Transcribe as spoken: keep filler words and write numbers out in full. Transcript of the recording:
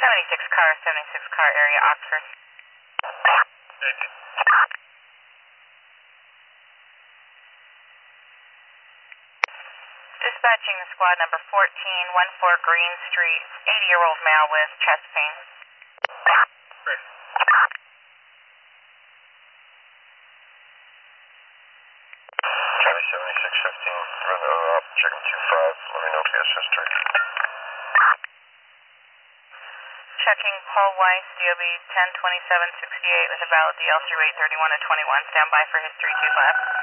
seventy-six car, seventy-six car area, Oxford. Dispatching the squad number fourteen, one four Green Street, eighty-year-old male with chest pain. Charlie seventy-six fifteen, run the owner up, check him two five, let me know if he has history. Checking Paul Weiss, D O B ten twenty-seven sixty-eight with a valid D L through eight thirty-one to twenty-one. Stand by for history two five.